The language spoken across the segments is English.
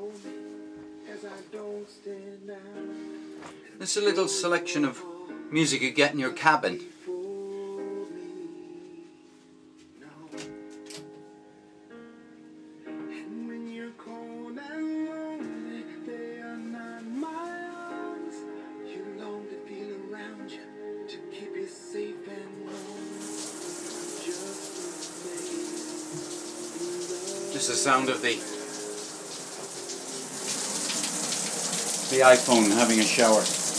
This is a little selection of music you get in your cabin. This is the sound of the iPhone having a shower.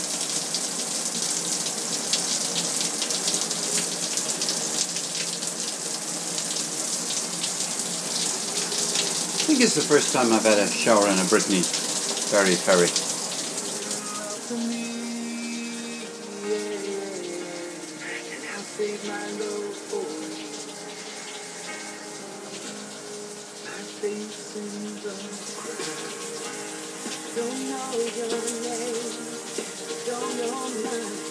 I think it's the first time I've had a shower in a Brittany Berry Ferry. Don't know your name, don't know mine.